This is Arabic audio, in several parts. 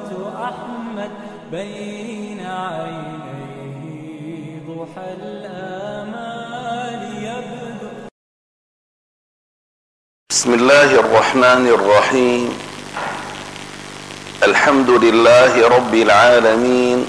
أحمد بين عينيه ضحى الآمال يبدو. بسم الله الرحمن الرحيم. الحمد لله رب العالمين،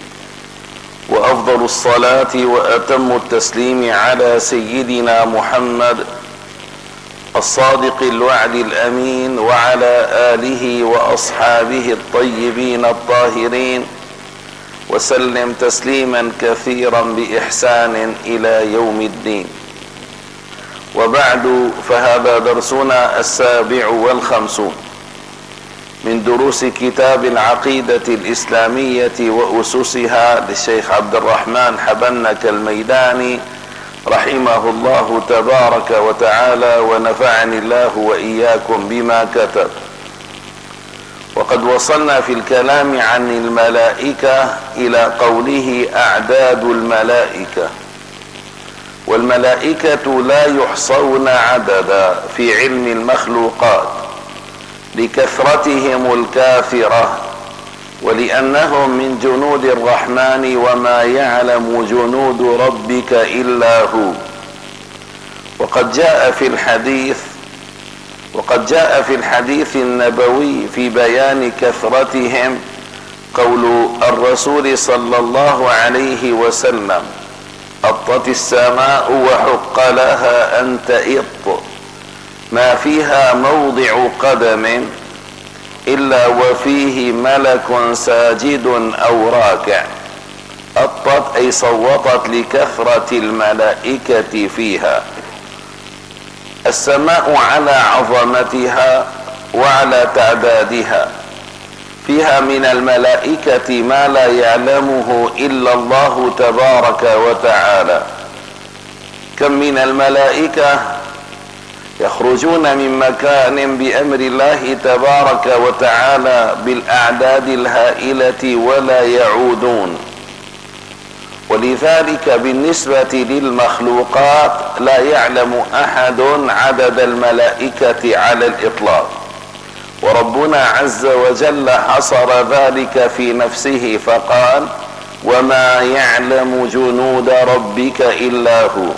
وأفضل الصلاة وأتم التسليم على سيدنا محمد الصادق الوعد الأمين، وعلى آله وأصحابه الطيبين الطاهرين، وسلم تسليما كثيرا بإحسان إلى يوم الدين. وبعد، فهذا درسنا 57 من دروس كتاب العقيدة الإسلامية وأسسها للشيخ عبد الرحمن حبنك الميداني رحمه الله تبارك وتعالى، ونفعني الله وإياكم بما كتب. وقد وصلنا في الكلام عن الملائكة إلى قوله أعداد الملائكة، والملائكة لا يحصون عددا في علم المخلوقات لكثرتهم الكاثرة، ولأنهم من جنود الرحمن، وما يعلم جنود ربك إلا هو. وقد جاء في الحديث النبوي في بيان كثرتهم قول الرسول صلى الله عليه وسلم: أطت السماء وحق لها أن تئط، ما فيها موضع قدم إلا وفيه ملك ساجد أو راكع. أطت أي صوتت لكثرة الملائكة فيها. السماء على عظمتها وعلى تعدادها، فيها من الملائكة ما لا يعلمه إلا الله تبارك وتعالى. كم من الملائكة يخرجون من مكان بأمر الله تبارك وتعالى بالأعداد الهائلة ولا يعودون. ولذلك بالنسبة للمخلوقات لا يعلم أحد عدد الملائكة على الإطلاق، وربنا عز وجل حصر ذلك في نفسه فقال: وما يعلم جنود ربك إلا هو.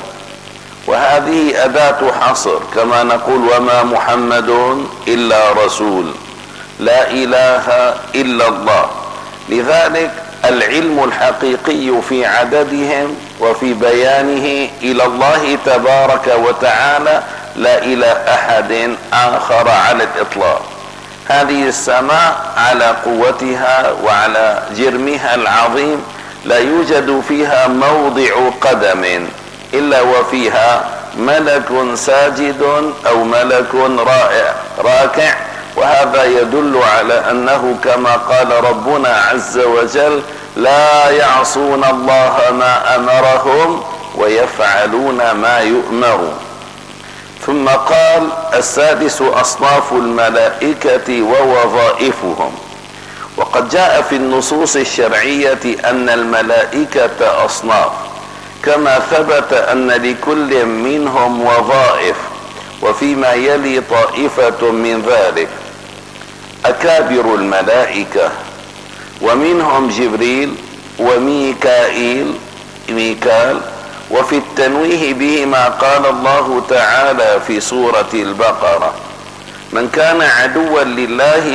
وهذه أداة حصر، كما نقول: وما محمد إلا رسول، لا إله إلا الله. لذلك العلم الحقيقي في عددهم وفي بيانه إلى الله تبارك وتعالى، لا إلى أحد آخر على الإطلاق. هذه السماء على قوتها وعلى جرمها العظيم لا يوجد فيها موضع قدم إلا وفيها ملك ساجد أو ملك راكع. وهذا يدل على أنه كما قال ربنا عز وجل: لا يعصون الله ما أمرهم ويفعلون ما يؤمرون. ثم قال: السادس أصناف الملائكة ووظائفهم. وقد جاء في النصوص الشرعية أن الملائكة أصناف، كما ثبت أن لكل منهم وظائف، وفيما يلي طائفة من ذلك: أكابر الملائكة، ومنهم جبريل وميكال، وفي التنويه بهما قال الله تعالى في سورة البقرة: من كان عدوا لله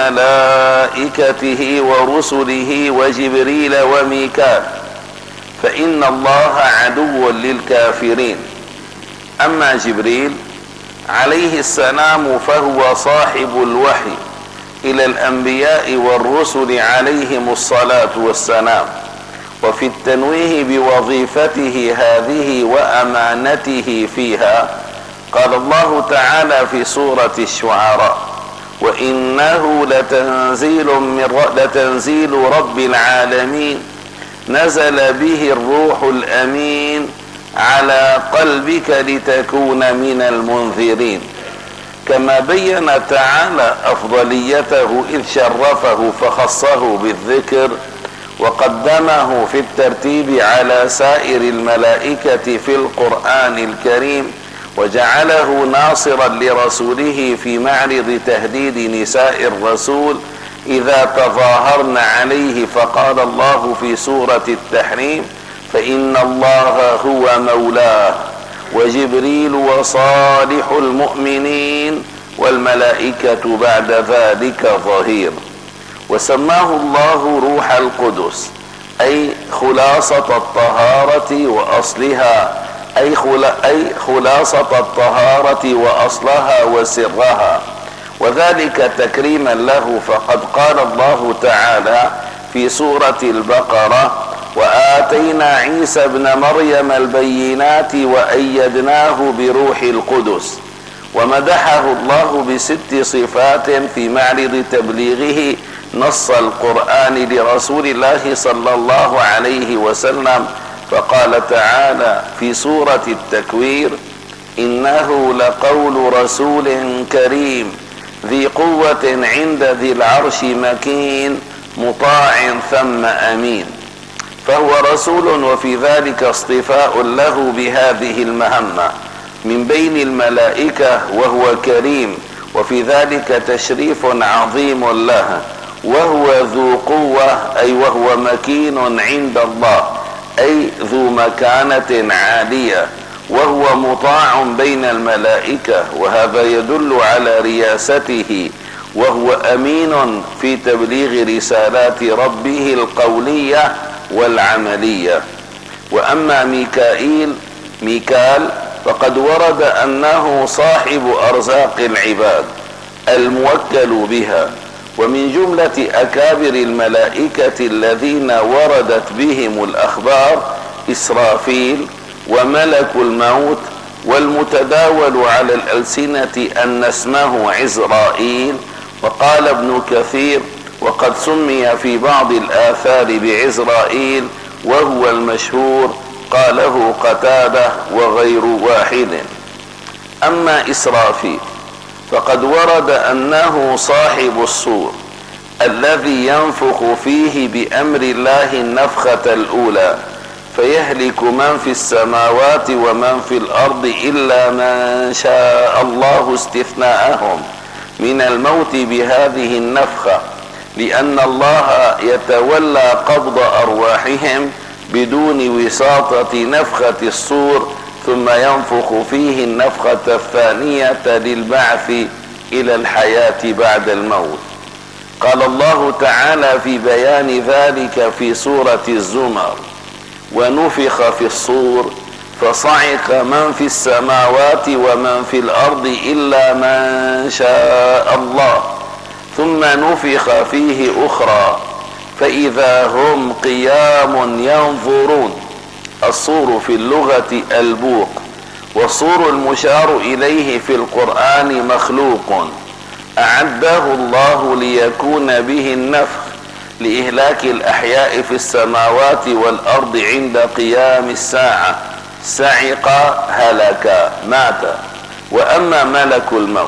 وملائكته ورسله وجبريل وميكال فإن الله عدو للكافرين. أما جبريل عليه السلام فهو صاحب الوحي إلى الأنبياء والرسل عليهم الصلاة والسلام. وفي التنويه بوظيفته هذه وأمانته فيها قال الله تعالى في سورة الشعراء: وإنه لتنزيل رب العالمين نزل به الروح الأمين على قلبك لتكون من المنذرين. كما بين تعالى أفضليته إذ شرفه فخصه بالذكر، وقدمه في الترتيب على سائر الملائكة في القرآن الكريم، وجعله ناصرا لرسوله في معرض تهديد نساء الرسول إذا تظاهرن عليه، فقال الله في سورة التحريم: فإن الله هو مولاه وجبريل وصالح المؤمنين والملائكة بعد ذلك ظهير. وسماه الله روح القدس، أي خلاصة الطهارة وأصلها، أي خلاصة الطهارة وأصلها وسرها، وذلك تكريما له، فقد قال الله تعالى في سورة البقرة: وآتينا عيسى ابن مريم البينات وأيدناه بروح القدس. ومدحه الله ب6 صفات في معرض تبليغه نص القرآن لرسول الله صلى الله عليه وسلم، فقال تعالى في سورة التكوير: إنه لقول رسول كريم ذي قوة عند ذي العرش مكين مطاع ثم أمين. فهو رسول، وفي ذلك اصطفاء له بهذه المهمة من بين الملائكة، وهو كريم، وفي ذلك تشريف عظيم له. وهو ذو قوة، أي وهو مكين عند الله، أي ذو مكانة عالية. وهو مطاع بين الملائكة، وهذا يدل على رياسته. وهو أمين في تبليغ رسالات ربه القولية والعملية. وأما ميكال فقد ورد أنه صاحب أرزاق العباد الموكل بها. ومن جملة أكابر الملائكة الذين وردت بهم الأخبار إسرافيل وملك الموت، والمتداول على الألسنة أن اسمه عزرائيل. وقال ابن كثير: وقد سمي في بعض الآثار بعزرائيل، وهو المشهور، قاله قتادة وغير واحد. أما إسرافيل فقد ورد أنه صاحب الصور الذي ينفخ فيه بأمر الله النفخة الأولى، فيهلك من في السماوات ومن في الأرض إلا من شاء الله استثناءهم من الموت بهذه النفخة، لأن الله يتولى قبض أرواحهم بدون وساطة نفخة الصور، ثم ينفخ فيه النفخة الثانية للبعث إلى الحياة بعد الموت. قال الله تعالى في بيان ذلك في سورة الزمر: ونفخ في الصور فصعق من في السماوات ومن في الأرض إلا من شاء الله، ثم نفخ فيه أخرى فإذا هم قيام ينظرون. الصور في اللغة البوق، والصور المشار إليه في القرآن مخلوق أعده الله ليكون به النفخ لإهلاك الأحياء في السماوات والأرض عند قيام الساعة. سعق هلك مات. وأما ملك الموت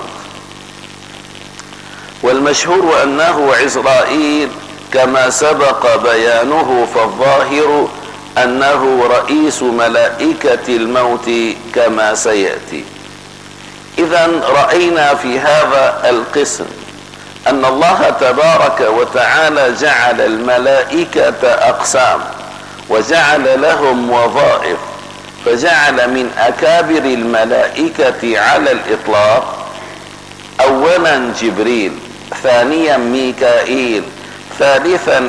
والمشهور أنه عزرائيل كما سبق بيانه، فالظاهر أنه رئيس ملائكة الموت كما سيأتي. إذن رأينا في هذا القسم أن الله تبارك وتعالى جعل الملائكة أقسام، وجعل لهم وظائف، فجعل من أكابر الملائكة على الإطلاق أولا جبريل، ثانيا ميكائيل، ثالثا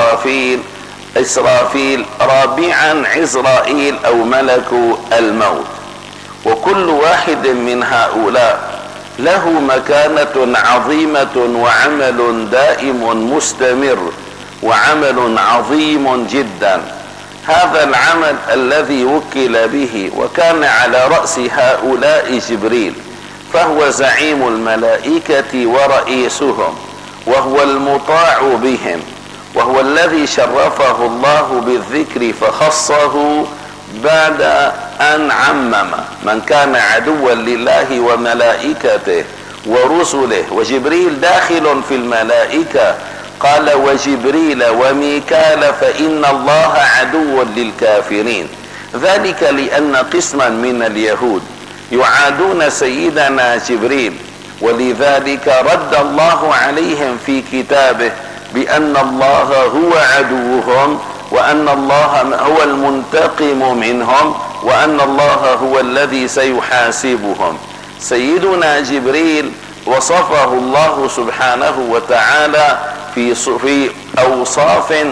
إسرافيل، رابعا عزرائيل أو ملك الموت. وكل واحد من هؤلاء له مكانة عظيمة وعمل دائم مستمر، وعمل عظيم جدا. هذا العمل الذي وكل به وكان على رأس هؤلاء جبريل، فهو زعيم الملائكة ورئيسهم، وهو المطاع بهم، وهو الذي شرفه الله بالذكر فخصه بعد أن عمم من كان عدوا لله وملائكته ورسله. وجبريل داخل في الملائكة، قال: وجبريل وميكال فإن الله عدو للكافرين. ذلك لأن قسما من اليهود يعادون سيدنا جبريل، ولذلك رد الله عليهم في كتابه بأن الله هو عدوهم، وأن الله هو المنتقم منهم، وأن الله هو الذي سيحاسبهم. سيدنا جبريل وصفه الله سبحانه وتعالى في أوصاف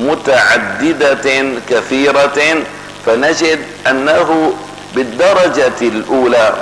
متعددة كثيرة، فنجد أنه بالدرجة الأولى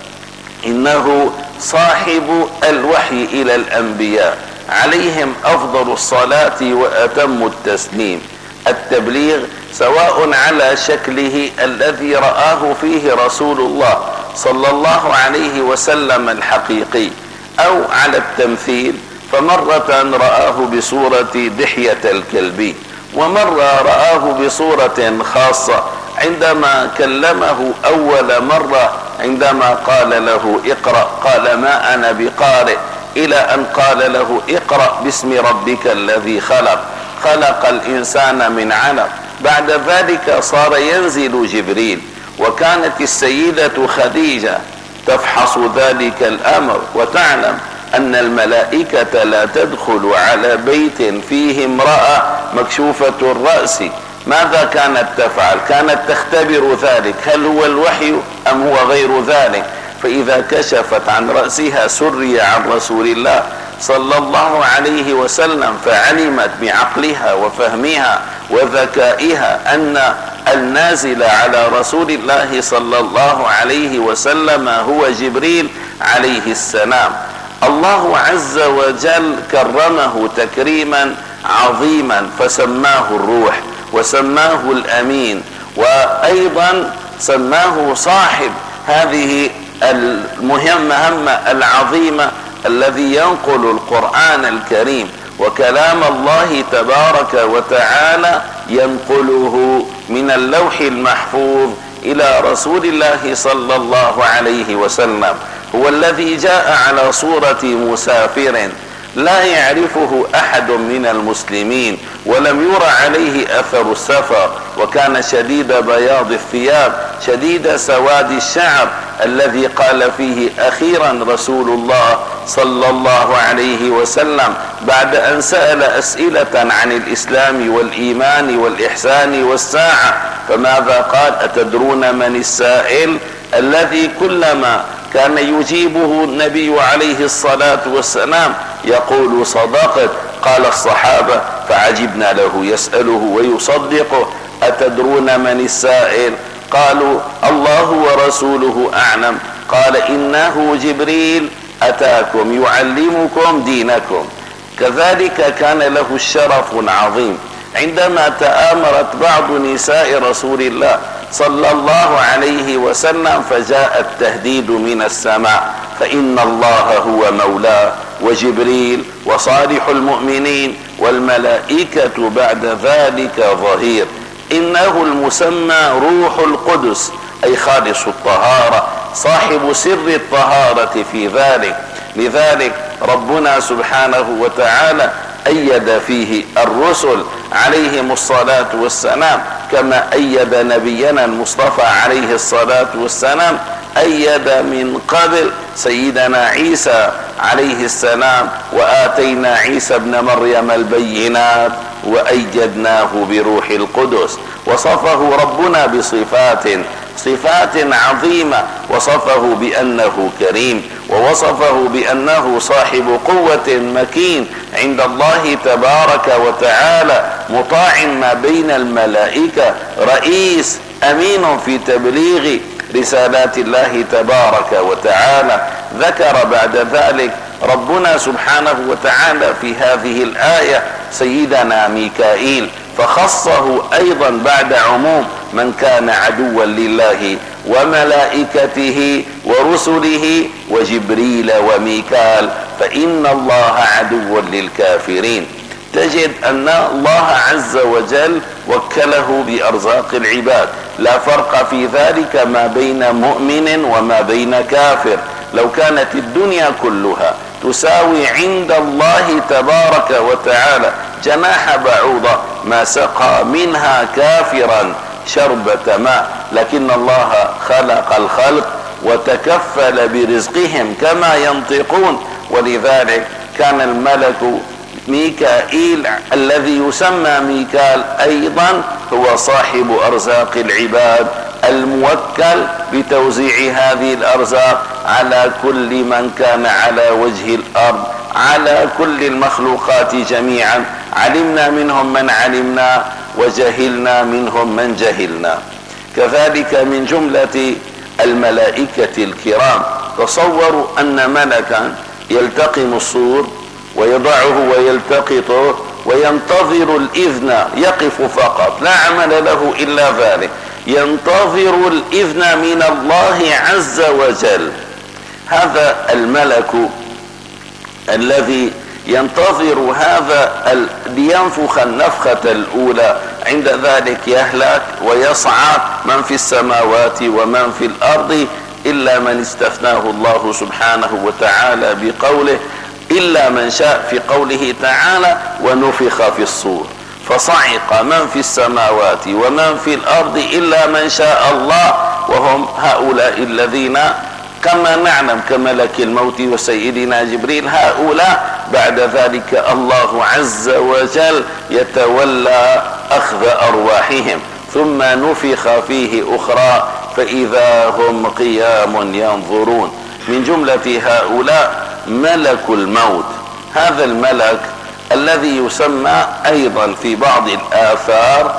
إنه صاحب الوحي إلى الأنبياء عليهم أفضل الصلاة وأتم التسليم. التبليغ سواء على شكله الذي رآه فيه رسول الله صلى الله عليه وسلم الحقيقي، أو على التمثيل، فمرة رآه بصورة دحية الكلبي، ومرة رآه بصورة خاصة عندما كلمه أول مرة عندما قال له اقرأ، قال ما أنا بقارئ، إلى أن قال له اقرأ باسم ربك الذي خلق، خلق الإنسان من علق. بعد ذلك صار ينزل جبريل، وكانت السيدة خديجة تفحص ذلك الأمر وتعلم أن الملائكة لا تدخل على بيت فيه امرأة مكشوفة الرأس. ماذا كانت تفعل؟ كانت تختبر ذلك، هل هو الوحي أم هو غير ذلك؟ فإذا كشفت عن رأسها سري عن رسول الله صلى الله عليه وسلم، فعلمت بعقلها وفهمها وذكائها أن النازل على رسول الله صلى الله عليه وسلم هو جبريل عليه السلام. الله عز وجل كرمه تكريما عظيما، فسماه الروح، وسماه الأمين، وأيضا سماه صاحب هذه المهمة العظيمة الذي ينقل القرآن الكريم وكلام الله تبارك وتعالى، ينقله من اللوح المحفوظ إلى رسول الله صلى الله عليه وسلم. هو الذي جاء على صورة مسافر لا يعرفه أحد من المسلمين، ولم يرى عليه أثر السفر، وكان شديد بياض الثياب شديد سواد الشعر، الذي قال فيه أخيرا رسول الله صلى الله عليه وسلم بعد أن سأل أسئلة عن الإسلام والإيمان والإحسان والساعة، فماذا قال؟ أتدرون من السائل؟ الذي كلما كان يجيبه النبي عليه الصلاة والسلام يقول صدقت. قال الصحابة فعجبنا له يسأله ويصدقه، أتدرون من السائل؟ قالوا الله ورسوله أعلم. قال إنه جبريل أتاكم يعلمكم دينكم. كذلك كان له الشرف العظيم عندما تآمرت بعض نساء رسول الله صلى الله عليه وسلم، فجاء التهديد من السماء، فإن الله هو مولاه وجبريل وصالح المؤمنين والملائكة بعد ذلك ظهير. إنه المسمى روح القدس، أي خالص الطهارة، صاحب سر الطهارة في ذلك. لذلك ربنا سبحانه وتعالى أيد فيه الرسل عليهم الصلاة والسلام، كما أيد نبينا المصطفى عليه الصلاة والسلام، أيد من قبل سيدنا عيسى عليه السلام، وآتينا عيسى ابن مريم البينات وأيدناه بروح القدس. وصفه ربنا صفات عظيمة، وصفه بأنه كريم، ووصفه بأنه صاحب قوة مكين عند الله تبارك وتعالى، مطاع ما بين الملائكة، رئيس أمين في تبليغ رسالات الله تبارك وتعالى. ذكر بعد ذلك ربنا سبحانه وتعالى في هذه الآية سيدنا ميكائيل، فخصه أيضا بعد عموم من كان عدوا لله وملائكته ورسله وجبريل وميكال، فإن الله عدو للكافرين. تجد أن الله عز وجل وكله بأرزاق العباد، لا فرق في ذلك ما بين مؤمن وما بين كافر. لو كانت الدنيا كلها تساوي عند الله تبارك وتعالى جناح بعوضة ما سقى منها كافرا شربة ماء، لكن الله خلق الخلق وتكفل برزقهم كما ينطقون. ولذلك كان الملك ميكائيل الذي يسمى ميكال أيضا هو صاحب أرزاق العباد، الموكل بتوزيع هذه الأرزاق على كل من كان على وجه الأرض، على كل المخلوقات جميعا. علمنا منهم من علمنا وجهلنا منهم من جهلنا. كذلك من جملة الملائكة الكرام، تصوروا أن ملكا يلتقم الصور ويضعه ويلتقطه وينتظر الإذن، يقف فقط لا عمل له إلا ذلك، ينتظر الإذن من الله عز وجل. هذا الملك الذي ينتظر هذا لينفخ النفخة الأولى، عند ذلك يهلك ويصعق من في السماوات ومن في الأرض إلا من استثناه الله سبحانه وتعالى بقوله إلا من شاء، في قوله تعالى ونفخ في الصور فصعق من في السماوات ومن في الأرض إلا من شاء الله، وهم هؤلاء الذين كما نعلم كملك الموت وسيدنا جبريل، هؤلاء بعد ذلك الله عز وجل يتولى أخذ أرواحهم، ثم نفخ فيه أخرى فإذا هم قيام ينظرون. من جملة هؤلاء ملك الموت، هذا الملك الذي يسمى أيضا في بعض الآثار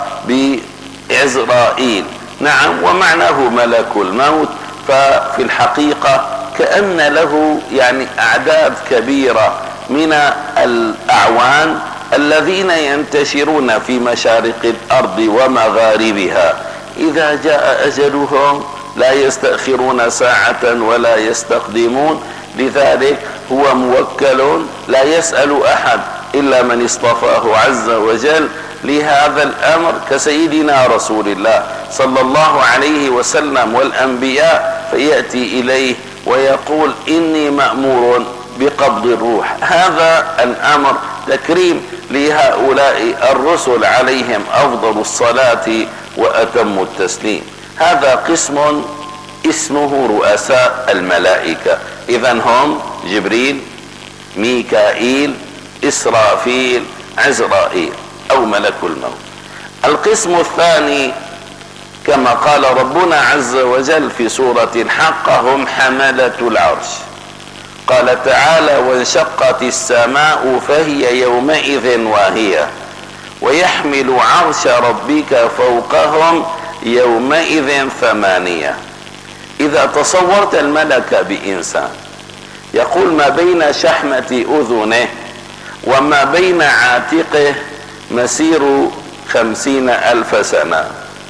بعزرائيل. نعم، ومعناه ملك الموت، ففي الحقيقة كأن له يعني أعداد كبيرة من الأعوان الذين ينتشرون في مشارق الأرض ومغاربها. إذا جاء أجلهم لا يستأخرون ساعة ولا يستقدمون، لذلك هو موكل لا يسأل أحد إلا من اصطفاه عز وجل لهذا الأمر، كسيدنا رسول الله صلى الله عليه وسلم والأنبياء، فيأتي إليه ويقول إني مأمور بقبض الروح. هذا الأمر تكريم لهؤلاء الرسل عليهم أفضل الصلاة وأتم التسليم. هذا قسم اسمه رؤساء الملائكة، إذن هم جبريل، ميكائيل، إسرافيل، عزرائيل أو ملك الموت. القسم الثاني كما قال ربنا عز وجل في سورة الحق هم حملة العرش. قال تعالى وانشقت السماء فهي يومئذ واهية ويحمل عرش ربك فوقهم يومئذ ثمانية. إذا تصورت الملك بإنسان يقول ما بين شحمة أذنه وما بين عاتقه مسير 50,000 سنة،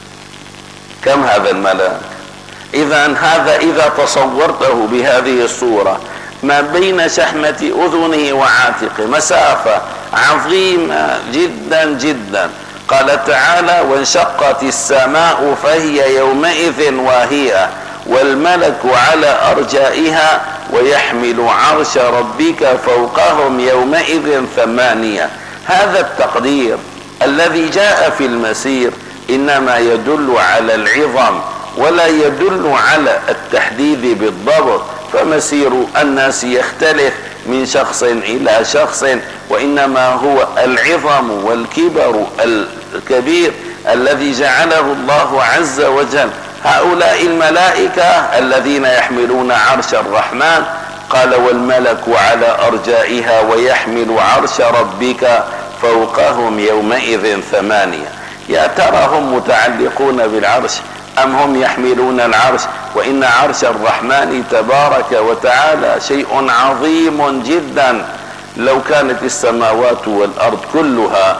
كم هذا الملك؟ إذن هذا إذا تصورته بهذه الصورة ما بين شحمة أذنه وعاتقه مسافة عظيمة جدا جدا. قال تعالى وانشقت السماء فهي يومئذ واهية والملك على أرجائها ويحمل عرش ربك فوقهم يومئذ ثمانية. هذا التقدير الذي جاء في المسير إنما يدل على العظم ولا يدل على التحديد بالضبط، فمسير الناس يختلف من شخص إلى شخص، وإنما هو العظم والكبر الكبير الذي جعله الله عز وجل. هؤلاء الملائكة الذين يحملون عرش الرحمن قال والملك على أرجائها ويحمل عرش ربك فوقهم يومئذ ثمانية. يا ترى هم متعلقون بالعرش أم هم يحملون العرش؟ وإن عرش الرحمن تبارك وتعالى شيء عظيم جدا. لو كانت السماوات والأرض كلها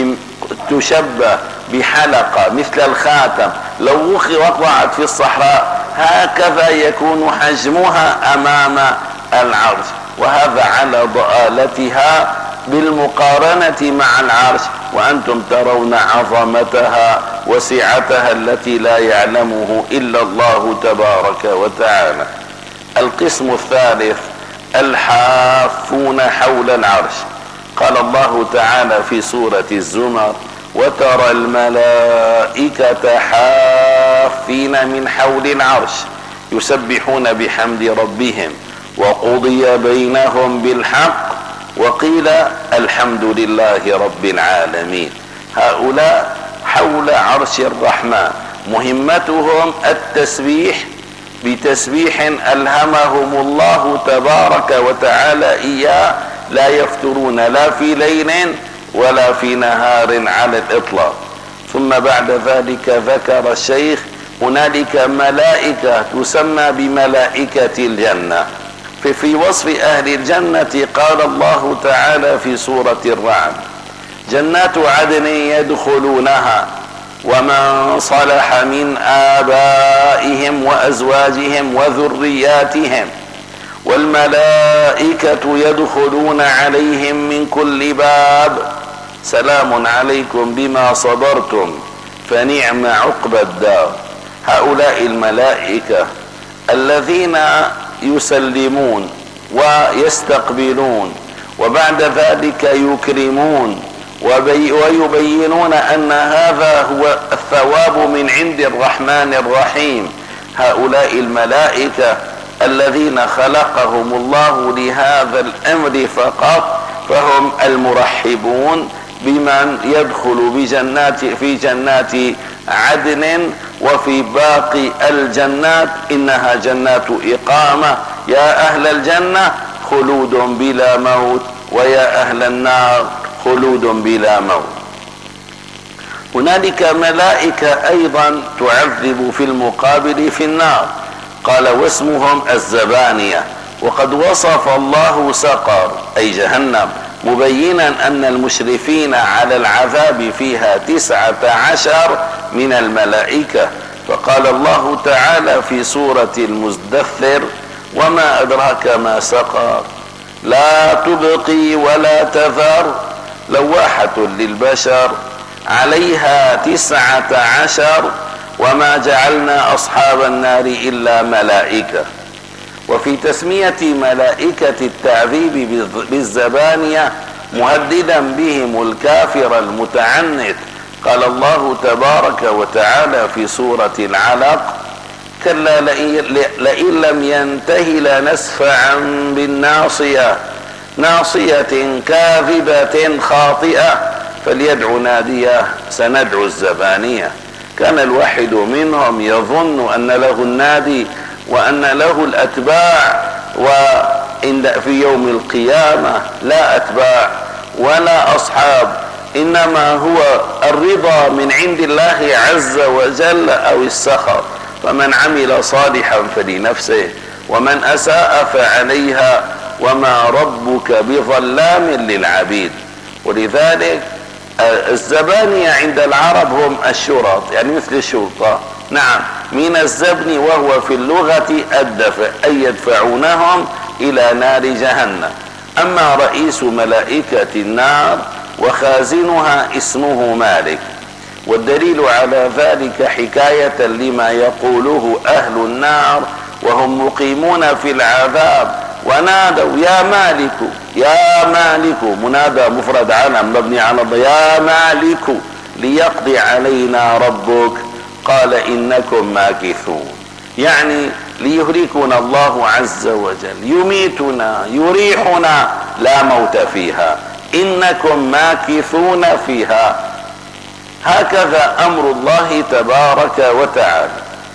تشبه بحلقة مثل الخاتم لو وقعت في الصحراء هكذا يكون حجمها أمام العرش، وهذا على ضآلتها بالمقارنة مع العرش، وأنتم ترون عظمتها وسعتها التي لا يعلمه إلا الله تبارك وتعالى. القسم الثالث الحافون حول العرش. قال الله تعالى في سورة الزمر وترى الملائكة حافين من حول العرش يسبحون بحمد ربهم وقضي بينهم بالحق وقيل الحمد لله رب العالمين. هؤلاء حول عرش الرحمن مهمتهم التسبيح بتسبيح ألهمهم الله تبارك وتعالى إياه، لا يفترون لا في ليل ولا في نهار على الإطلاق. ثم بعد ذلك ذكر الشيخ هنالك ملائكة تسمى بملائكة الجنة. في وصف أهل الجنة قال الله تعالى في سورة الرعد: جنات عدن يدخلونها ومن صلح من آبائهم وأزواجهم وذرياتهم والملائكة يدخلون عليهم من كل باب سلام عليكم بما صبرتم فنعم عقبى الدار. هؤلاء الملائكة الذين يسلمون ويستقبلون وبعد ذلك يكرمون ويبينون أن هذا هو الثواب من عند الرحمن الرحيم. هؤلاء الملائكة الذين خلقهم الله لهذا الأمر فقط، فهم المرحبون بمن يدخل في جنات عدن. وفي باقي الجنات إنها جنات إقامة، يا أهل الجنة خلود بلا موت ويا أهل النار خلود بلا موت. هنالك ملائكة أيضا تعذب في المقابل في النار، قال: واسمهم الزبانية. وقد وصف الله سقر أي جهنم مبينا أن المشرفين على العذاب فيها 19 من الملائكة، فقال الله تعالى في سورة المزدثر: وما أدراك ما سقر لا تبقي ولا تذر لواحة للبشر عليها 19 وما جعلنا أصحاب النار إلا ملائكة. وفي تسمية ملائكة التعذيب بالزبانية مهددا بهم الكافر المتعنت قال الله تبارك وتعالى في سورة العلق: كلا لئن لم ينته لنسفعا بالناصية ناصية كاذبة خاطئة فليدع ناديه سندعو الزبانية. كان الواحد منهم يظن أن له النادي وأن له الأتباع، وفي يوم القيامة لا أتباع ولا أصحاب، إنما هو الرضا من عند الله عز وجل أو السخط. فمن عمل صالحا فلنفسه ومن أساء فعليها وما ربك بظلام للعبيد. ولذلك الزبانية عند العرب هم الشرط، يعني مثل الشرطة، نعم، من الزبن وهو في اللغة الدفع، أي يدفعونهم إلى نار جهنم. أما رئيس ملائكة النار وخازنها اسمه مالك، والدليل على ذلك حكاية لما يقوله أهل النار وهم مقيمون في العذاب: ونادوا يا مالك يا مالك، منادى مفرد علم مبني على يا مالك ليقضي علينا ربك قال إنكم ماكثون، يعني ليهلكنا الله عز وجل، يميتنا يريحنا لا موت فيها، إنكم ماكثون فيها. هكذا أمر الله تبارك وتعالى.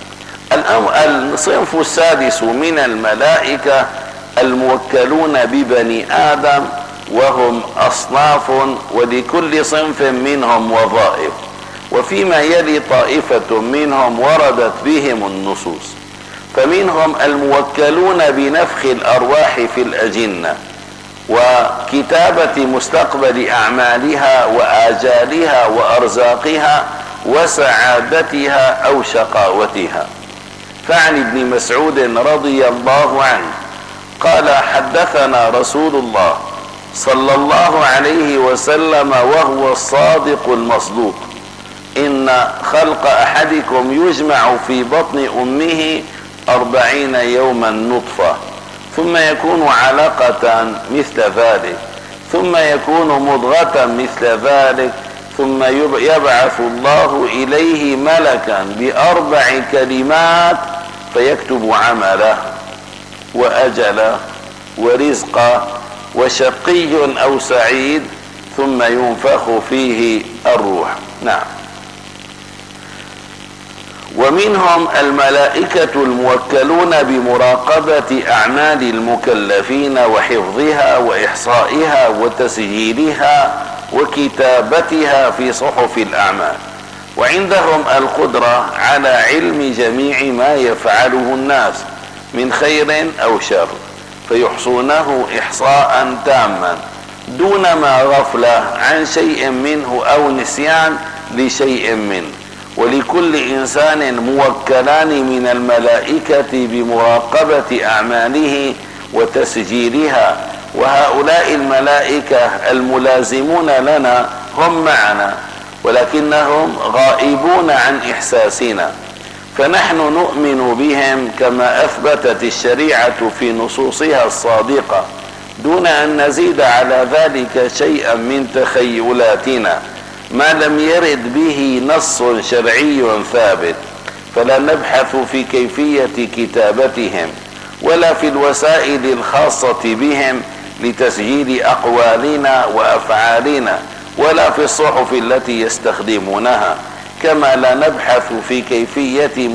الصنف السادس من الملائكة الموكلون ببني آدم، وهم أصناف ولكل صنف منهم وظائف، وفيما يلي طائفة منهم وردت بهم النصوص. فمنهم الموكلون بنفخ الأرواح في الأجنة وكتابة مستقبل أعمالها وآجالها وأرزاقها وسعادتها أو شقاوتها. فعن ابن مسعود رضي الله عنه قال: حدثنا رسول الله صلى الله عليه وسلم وهو الصادق المصدوق: إن خلق أحدكم يجمع في بطن أمه 40 يوما نطفة، ثم يكون علقة مثل ذلك، ثم يكون مضغة مثل ذلك، ثم يبعث الله إليه ملكا ب4 كلمات فيكتب عمله وأجله ورزقه وشقي أو سعيد، ثم ينفخ فيه الروح. نعم. ومنهم الملائكة الموكلون بمراقبة أعمال المكلفين وحفظها وإحصائها وتسجيلها وكتابتها في صحف الأعمال، وعندهم القدرة على علم جميع ما يفعله الناس من خير أو شر، فيحصونه إحصاء تاما دون ما غفلة عن شيء منه أو نسيان لشيء منه. ولكل إنسان موكلان من الملائكة بمراقبة أعماله وتسجيلها، وهؤلاء الملائكة الملازمون لنا هم معنا، ولكنهم غائبون عن إحساسنا، فنحن نؤمن بهم كما أثبتت الشريعة في نصوصها الصادقة، دون أن نزيد على ذلك شيئا من تخيلاتنا ما لم يرد به نص شرعي ثابت. فلا نبحث في كيفية كتابتهم ولا في الوسائل الخاصة بهم لتسجيل أقوالنا وأفعالنا، ولا في الصحف التي يستخدمونها، كما لا نبحث في كيفية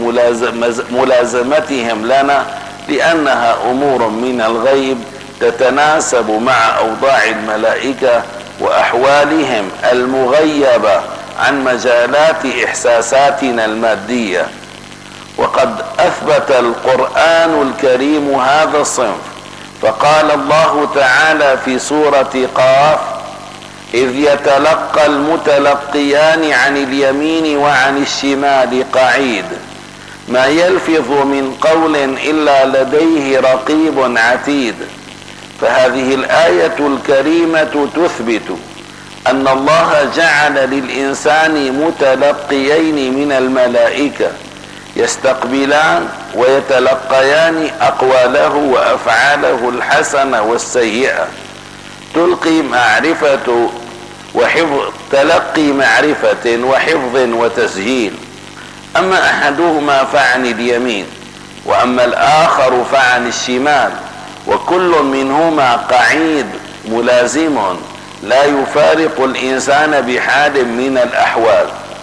ملازمتهم لنا، لأنها أمور من الغيب تتناسب مع أوضاع الملائكة وأحوالهم المغيبة عن مجالات إحساساتنا المادية. وقد أثبت القرآن الكريم هذا الصنف، فقال الله تعالى في سورة قاف: إذ يتلقى المتلقيان عن اليمين وعن الشمال قعيد ما يلفظ من قول إلا لديه رقيب عتيد. فهذه الآية الكريمة تثبت أن الله جعل للإنسان متلقيين من الملائكة يستقبلان ويتلقيان أقواله وأفعاله الحسنة والسيئة، تلقي معرفة وحفظ، تلقي معرفة وحفظ وتسجيل. أما أحدهما فعن اليمين، وأما الآخر فعن الشمال، وكل منهما قعيد ملازم لا يفارق الإنسان بحال من الأحوال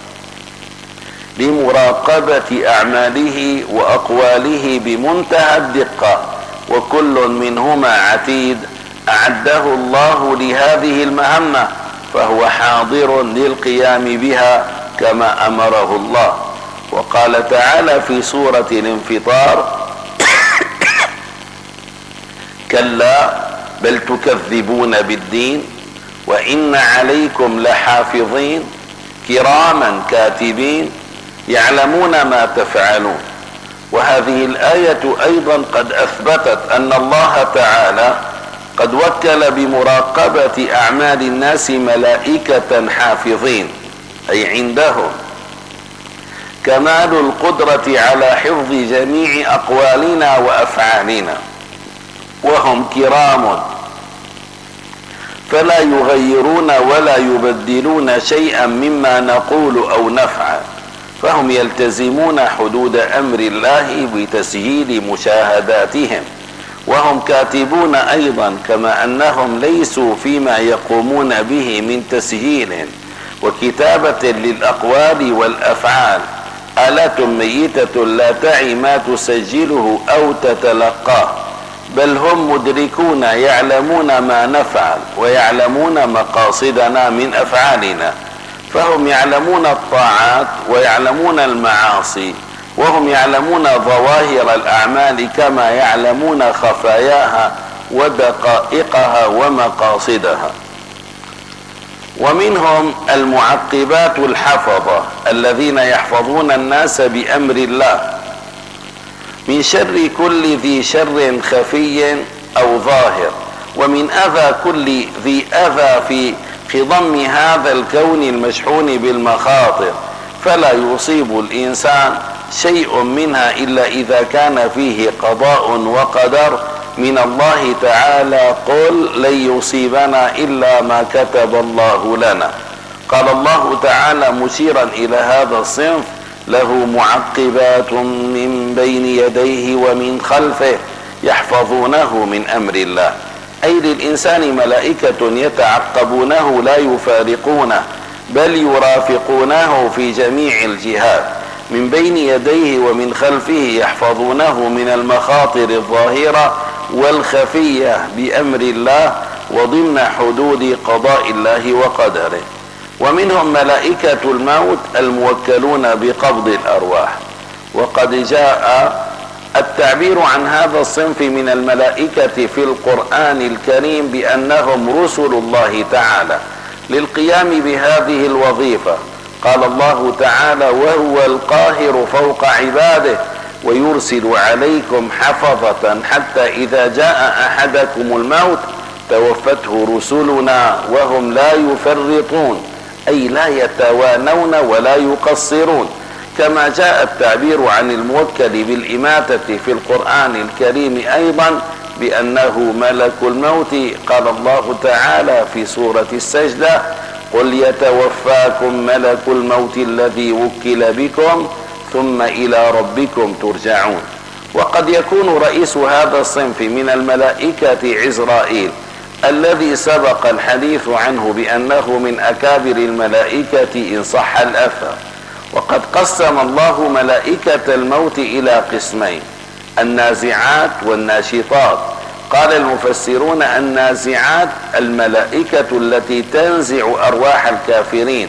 لمراقبة أعماله وأقواله بمنتهى الدقة، وكل منهما عتيد أعده الله لهذه المهمة، فهو حاضر للقيام بها كما أمره الله. وقال تعالى في سورة الانفطار: كلا بل تكذبون بالدين وإن عليكم لحافظين كراما كاتبين يعلمون ما تفعلون. وهذه الآية أيضا قد أثبتت أن الله تعالى قد وكل بمراقبة أعمال الناس ملائكة حافظين، أي عندهم كمال القدرة على حفظ جميع أقوالنا وأفعالنا، وهم كرام فلا يغيرون ولا يبدلون شيئا مما نقول أو نفعل، فهم يلتزمون حدود أمر الله بتسجيل مشاهداتهم، وهم كاتبون أيضا، كما أنهم ليسوا فيما يقومون به من تسجيل وكتابة للأقوال والأفعال آلات ميتة لا تعي ما تسجله أو تتلقاه، بل هم مدركون يعلمون ما نفعل ويعلمون مقاصدنا من أفعالنا، فهم يعلمون الطاعات ويعلمون المعاصي، وهم يعلمون ظواهر الأعمال كما يعلمون خفاياها ودقائقها ومقاصدها. ومنهم المعقبات الحفظة الذين يحفظون الناس بأمر الله من شر كل ذي شر خفي أو ظاهر، ومن أذى كل ذي أذى في خضم هذا الكون المشحون بالمخاطر، فلا يصيب الإنسان شيء منها إلا إذا كان فيه قضاء وقدر من الله تعالى: قل لن يصيبنا إلا ما كتب الله لنا. قال الله تعالى مشيرا إلى هذا الصنف: له معقبات من بين يديه ومن خلفه يحفظونه من أمر الله، أي للإنسان ملائكة يتعقبونه لا يفارقونه بل يرافقونه في جميع الجهات، من بين يديه ومن خلفه يحفظونه من المخاطر الظاهرة والخفية بأمر الله وضمن حدود قضاء الله وقدره. ومنهم ملائكة الموت الموكلون بقبض الأرواح. وقد جاء التعبير عن هذا الصنف من الملائكة في القرآن الكريم بأنهم رسل الله تعالى للقيام بهذه الوظيفة. قال الله تعالى: وهو القاهر فوق عباده ويرسل عليكم حفظة حتى إذا جاء أحدكم الموت توفته رسلنا وهم لا يفرطون، أي لا يتوانون ولا يقصرون. كما جاء التعبير عن الموكل بالإماتة في القرآن الكريم أيضا بأنه ملك الموت. قال الله تعالى في سورة السجدة: قل يتوفاكم ملك الموت الذي وكل بكم ثم إلى ربكم ترجعون. وقد يكون رئيس هذا الصنف من الملائكة عزرائيل الذي سبق الحديث عنه بأنه من أكابر الملائكة إن صح الأثر. وقد قسم الله ملائكة الموت إلى قسمين: النازعات والناشطات. قال المفسرون: النازعات الملائكة التي تنزع أرواح الكافرين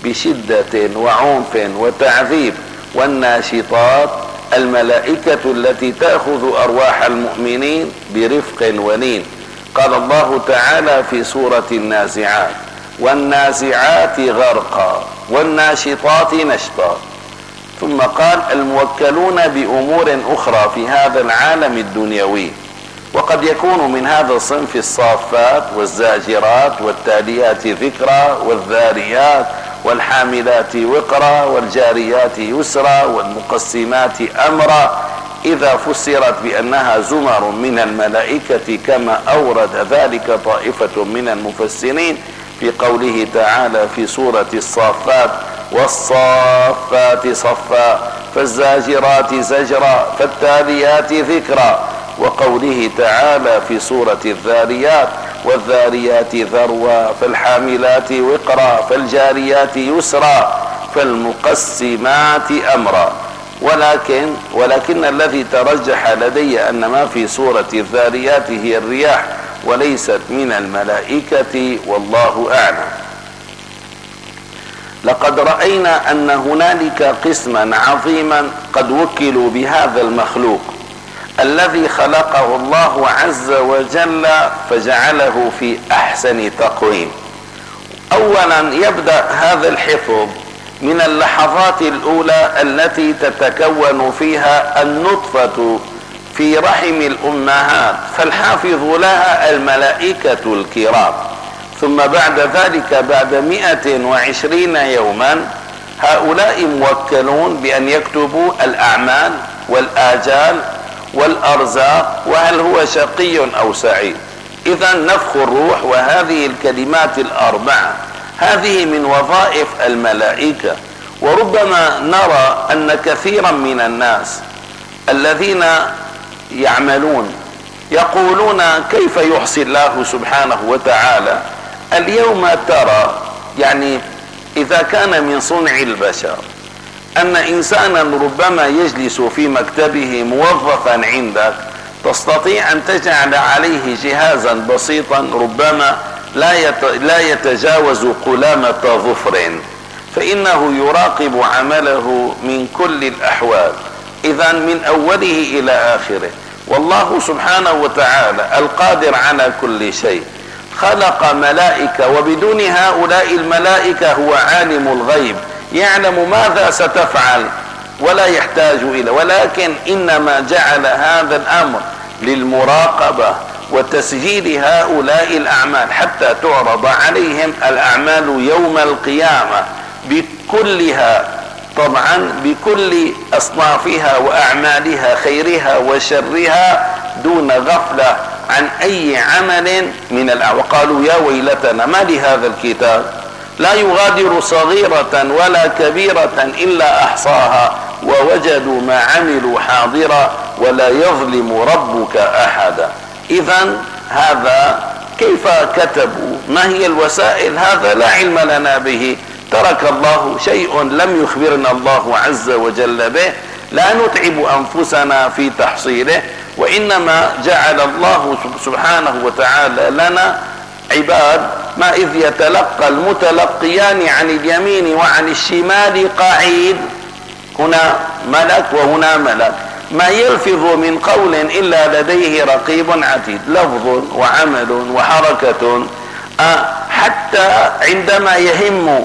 بشدة وعنف وتعذيب، والناشطات الملائكة التي تأخذ أرواح المؤمنين برفق ولين. قال الله تعالى في سورة النازعات: والنازعات غرقا والناشطات نشطا. ثم قال: الموكلون بأمور أخرى في هذا العالم الدنيوي. وقد يكون من هذا الصنف الصافات والزاجرات والتاليات ذكرى والذاريات والحاملات وقرا والجاريات يسرا والمقسمات أمرا، إذا فسرت بأنها زمر من الملائكة كما أورد ذلك طائفة من المفسرين في قوله تعالى في سورة الصافات: والصافات صفا فالزاجرات زجرا فالتاليات ذكرا. وقوله تعالى في سورة الذاريات: والذاريات ذروا فالحاملات وقرا فالجاريات يسرا فالمقسمات أمرا. ولكن الذي ترجح لدي أن ما في سورة الذاريات هي الرياح وليست من الملائكة، والله أعلم. لقد رأينا أن هنالك قسما عظيما قد وكلوا بهذا المخلوق الذي خلقه الله عز وجل فجعله في أحسن تقويم. أولا يبدأ هذا الحفظ من اللحظات الأولى التي تتكون فيها النطفة في رحم الأمهات، فالحافظ لها الملائكة الكرام. ثم بعد ذلك بعد 120 يوما هؤلاء موكلون بأن يكتبوا الأعمال والآجال والأرزاق، وهل هو شقي أو سعيد. إذا نفخ الروح وهذه الكلمات الأربعة هذه من وظائف الملائكة. وربما نرى أن كثيرا من الناس الذين يعملون يقولون: كيف يحصي الله سبحانه وتعالى؟ اليوم ترى يعني إذا كان من صنع البشر أن إنسانا ربما يجلس في مكتبه موظفا عندك، تستطيع أن تجعل عليه جهازا بسيطا ربما لا يتجاوز قلامة ظفر، فإنه يراقب عمله من كل الأحوال، إذا من أوله إلى آخره. والله سبحانه وتعالى القادر على كل شيء خلق ملائكة، وبدون هؤلاء الملائكة هو عالم الغيب يعلم ماذا ستفعل ولا يحتاج إلى، ولكن إنما جعل هذا الأمر للمراقبة وتسجيل هؤلاء الأعمال حتى تعرض عليهم الأعمال يوم القيامة بكلها، طبعا بكل أصنافها وأعمالها خيرها وشرها دون غفلة عن أي عمل من وقالوا: يا ويلتنا ما لهذا الكتاب لا يغادر صغيرة ولا كبيرة إلا أحصاها ووجدوا ما عملوا حاضرا ولا يظلم ربك أحدا. إذن هذا كيف كتبوا؟ ما هي الوسائل؟ هذا لا علم لنا به، ترك الله شيء لم يخبرنا الله عز وجل به، لا نتعب أنفسنا في تحصيله، وإنما جعل الله سبحانه وتعالى لنا عباد ما إذ يتلقى المتلقيان عن اليمين وعن الشمال قعيد، هنا ملك وهنا ملك، ما يلفظ من قول إلا لديه رقيب عتيد، لفظ وعمل وحركة. حتى عندما يهم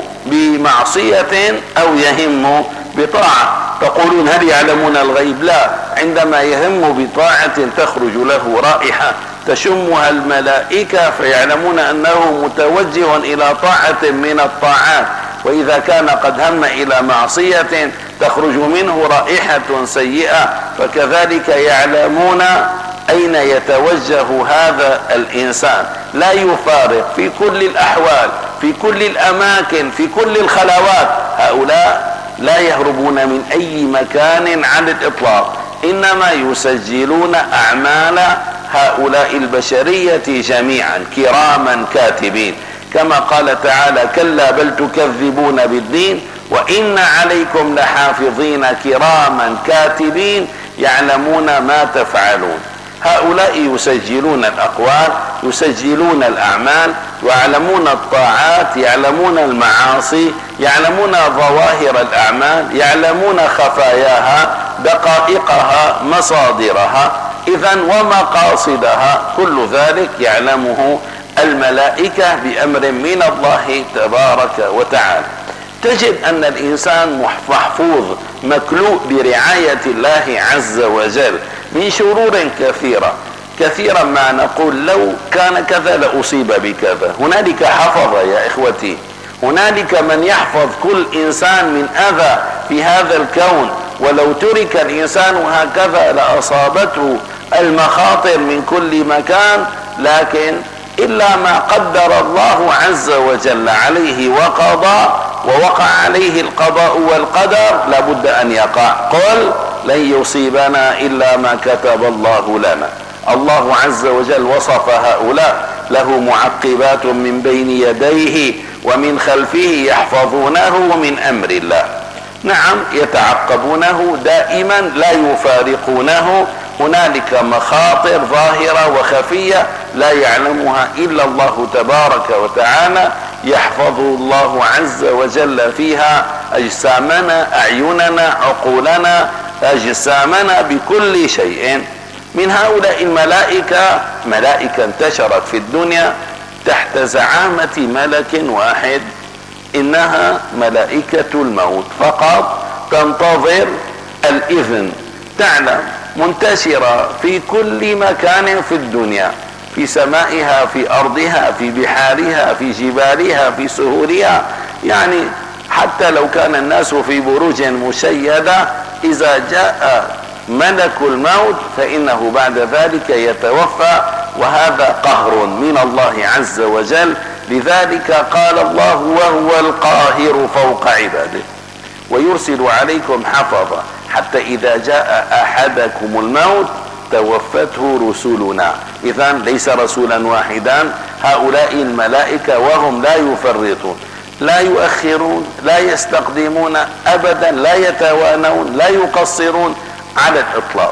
بمعصية أو يهم بطاعة تقولون هل يعلمون الغيب؟ لا، عندما يهم بطاعة تخرج له رائحة تشمها الملائكة فيعلمون أنه متوجه إلى طاعة من الطاعات، وإذا كان قد هم إلى معصية تخرج منه رائحة سيئة، فكذلك يعلمون أين يتوجه هذا الإنسان، لا يفارق في كل الأحوال، في كل الأماكن، في كل الخلوات. هؤلاء لا يهربون من أي مكان على الإطلاق، إنما يسجلون أعمال هؤلاء البشرية جميعا كراما كاتبين، كما قال تعالى كلا بل تكذبون بالدين وإن عليكم لحافظين كراما كاتبين يعلمون ما تفعلون. هؤلاء يسجلون الأقوال، يسجلون الأعمال، ويعلمون الطاعات، يعلمون المعاصي، يعلمون ظواهر الأعمال، يعلمون خفاياها، دقائقها، مصادرها، إذن ومقاصدها، كل ذلك يعلمه الملائكة بأمر من الله تبارك وتعالى. تجد أن الإنسان محفوظ مكلوء برعاية الله عز وجل من شرور كثيرة. كثيرا ما نقول لو كان كذا لأصيب بكذا. هنالك حفظ يا إخوتي، هنالك من يحفظ كل إنسان من أذى في هذا الكون، ولو ترك الإنسان هكذا لأصابته المخاطر من كل مكان، لكن إلا ما قدر الله عز وجل عليه وقضى ووقع عليه القضاء والقدر لابد أن يقع. قل لن يصيبنا إلا ما كتب الله لنا. الله عز وجل وصف هؤلاء له معقبات من بين يديه ومن خلفه يحفظونه من أمر الله. نعم يتعقبونه دائما لا يفارقونه. هنالك مخاطر ظاهرة وخفية لا يعلمها إلا الله تبارك وتعالى، يحفظ الله عز وجل فيها أجسامنا، أعيننا، عقولنا، أجسامنا، بكل شيء. من هؤلاء الملائكة ملائكة انتشرت في الدنيا تحت زعامة ملك واحد، إنها ملائكة الموت، فقط تنتظر الإذن. تعلم منتشرة في كل مكان في الدنيا، في سمائها، في أرضها، في بحارها، في جبالها، في سهولها، يعني حتى لو كان الناس في بروج مشيدة إذا جاء ملك الموت فإنه بعد ذلك يتوفى، وهذا قهر من الله عز وجل. لذلك قال الله وهو القاهر فوق عباده ويرسل عليكم حفظا حتى إذا جاء أحدكم الموت توفته رسلنا. إذن ليس رسولا واحدا، هؤلاء الملائكة وهم لا يفرطون، لا يؤخرون، لا يستقدمون أبدا، لا يتوانون، لا يقصرون على الإطلاق.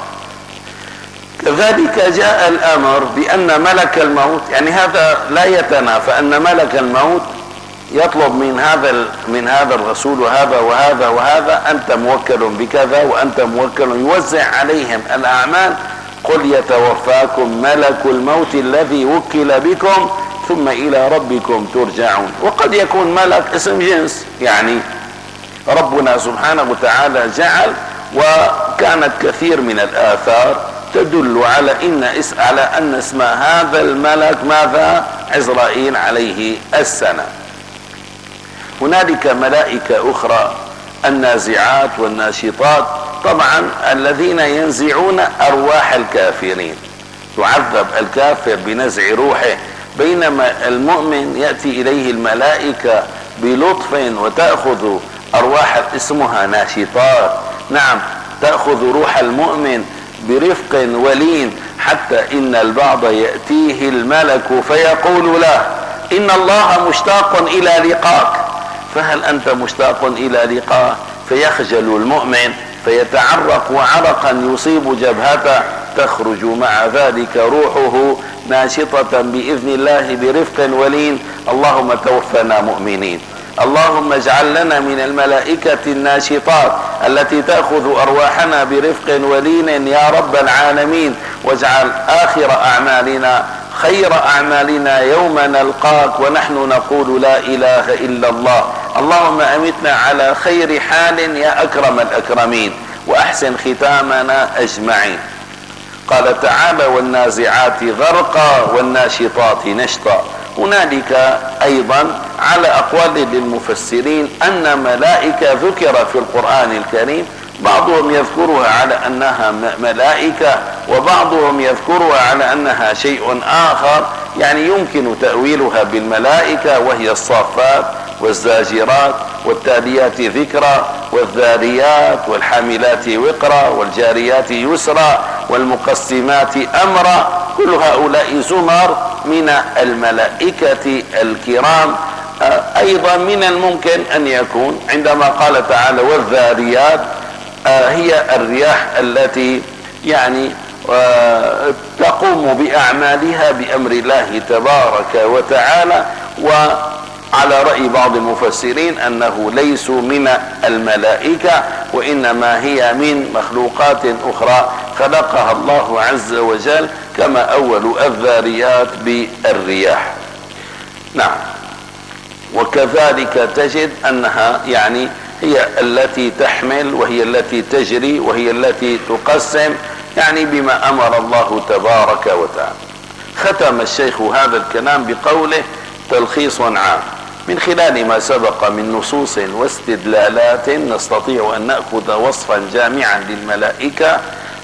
كذلك جاء الأمر بأن ملك الموت، يعني هذا لا يتنافى، أن ملك الموت يطلب من هذا الرسول وهذا وهذا وهذا، أنت موكل بكذا وأنت موكل، يوزع عليهم الأعمال. قل يتوفاكم ملك الموت الذي وكل بكم ثم إلى ربكم ترجعون. وقد يكون ملك اسم جنس، يعني ربنا سبحانه وتعالى جعل، وكانت كثير من الآثار تدل على أن اسم هذا الملك ماذا؟ عزرائيل عليه السلام. هنالك ملائكة أخرى النازعات والناشطات، طبعا الذين ينزعون أرواح الكافرين. يعذب الكافر بنزع روحه، بينما المؤمن يأتي إليه الملائكة بلطف، وتأخذ أرواح اسمها ناشطات، نعم، تأخذ روح المؤمن برفق ولين، حتى إن البعض يأتيه الملك فيقول له إن الله مشتاق إلى لقاك، فهل أنت مشتاق إلى لقاء؟ فيخجل المؤمن فيتعرق عرقا يصيب جبهته، تخرج مع ذلك روحه ناشطة بإذن الله برفق ولين. اللهم توفنا مؤمنين. اللهم اجعل لنا من الملائكة الناشطات التي تأخذ أرواحنا برفق ولين يا رب العالمين، واجعل آخر أعمالنا خير أعمالنا يوم نلقاك ونحن نقول لا إله إلا الله. اللهم أمتنا على خير حال يا أكرم الأكرمين، وأحسن ختامنا أجمعين. قال تعالى والنازعات غرقا والناشطات نشطا. هنالك أيضا على أقوال للمفسرين أن ملائكة ذكر في القرآن الكريم، بعضهم يذكرها على أنها ملائكة، وبعضهم يذكرها على أنها شيء آخر، يعني يمكن تأويلها بالملائكة، وهي الصافات والزاجرات والتاليات ذكرا والذاريات والحاملات وقرا والجاريات يسرا والمقسمات أمرا. كل هؤلاء زمر من الملائكة الكرام. أيضا من الممكن أن يكون عندما قال تعالى والذاريات هي الرياح التي يعني تقوم بأعمالها بأمر الله تبارك وتعالى. وعلى رأي بعض المفسرين أنه ليسوا من الملائكة، وإنما هي من مخلوقات أخرى خلقها الله عز وجل، كما أول الذاريات بالرياح. نعم. وكذلك تجد أنها يعني هي التي تحمل، وهي التي تجري، وهي التي تقسم، يعني بما أمر الله تبارك وتعالى. ختم الشيخ هذا الكلام بقوله تلخيص عام. من خلال ما سبق من نصوص واستدلالات نستطيع أن نأخذ وصفا جامعا للملائكة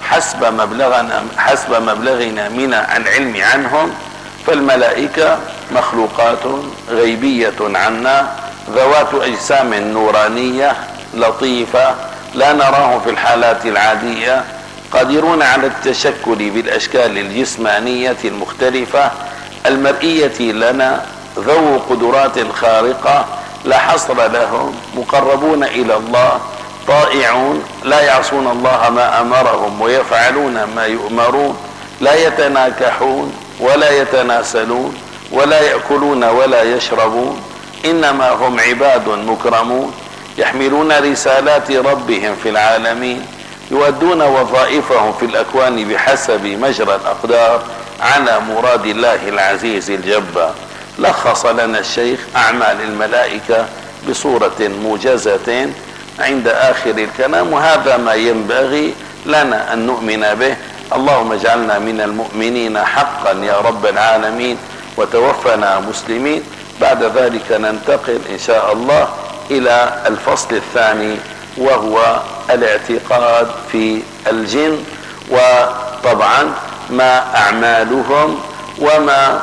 حسب مبلغنا من العلم عنهم. فالملائكة مخلوقات غيبية عنا، ذوات أجسام نورانية لطيفة، لا نراهم في الحالات العادية، قادرون على التشكل بالأشكال الجسمانية المختلفة المرئية لنا، ذو قدرات خارقة لا حصر لهم، مقربون إلى الله، طائعون، لا يعصون الله ما أمرهم ويفعلون ما يؤمرون، لا يتناكحون ولا يتناسلون ولا يأكلون ولا يشربون، إنما هم عباد مكرمون، يحملون رسالات ربهم في العالمين، يؤدون وظائفهم في الأكوان بحسب مجرى الأقدار على مراد الله العزيز الجبار. لخص لنا الشيخ أعمال الملائكة بصورة موجزة عند آخر الكلام، وهذا ما ينبغي لنا أن نؤمن به. اللهم اجعلنا من المؤمنين حقا يا رب العالمين، وتوفنا مسلمين. بعد ذلك ننتقل إن شاء الله إلى الفصل الثاني، وهو الاعتقاد في الجن، وطبعا ما أعمالهم وما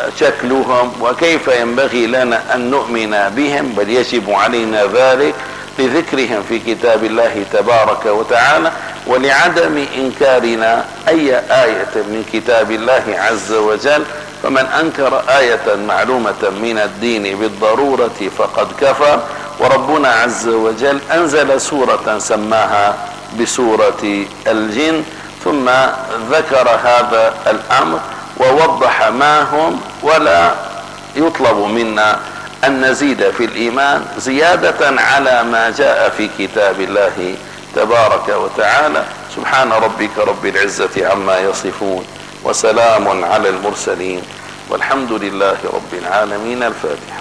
شكلهم وكيف ينبغي لنا أن نؤمن بهم، بل يجب علينا ذلك لذكرهم في كتاب الله تبارك وتعالى، ولعدم إنكارنا أي آية من كتاب الله عز وجل. فمن أنكر آية معلومة من الدين بالضرورة فقد كفر. وربنا عز وجل أنزل سورة سماها بسورة الجن، ثم ذكر هذا الأمر ووضح ما هم، ولا يطلب منا أن نزيد في الإيمان زيادة على ما جاء في كتاب الله تبارك وتعالى. سبحان ربك رب العزة عما يصفون، وسلام على المرسلين، والحمد لله رب العالمين. الفاتحة.